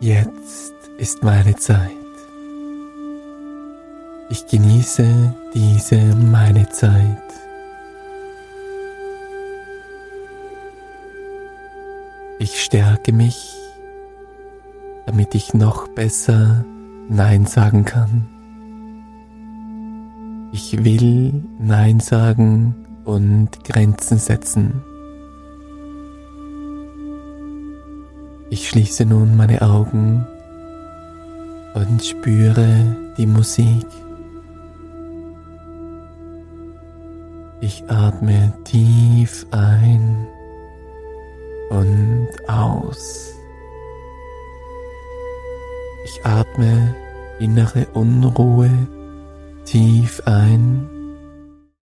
Jetzt ist meine Zeit. Ich genieße diese meine Zeit. Ich stärke mich, damit ich noch besser Nein sagen kann. Ich will Nein sagen und Grenzen setzen. Ich schließe nun meine Augen und spüre die Musik. Ich atme tief ein und aus. Ich atme innere Unruhe tief ein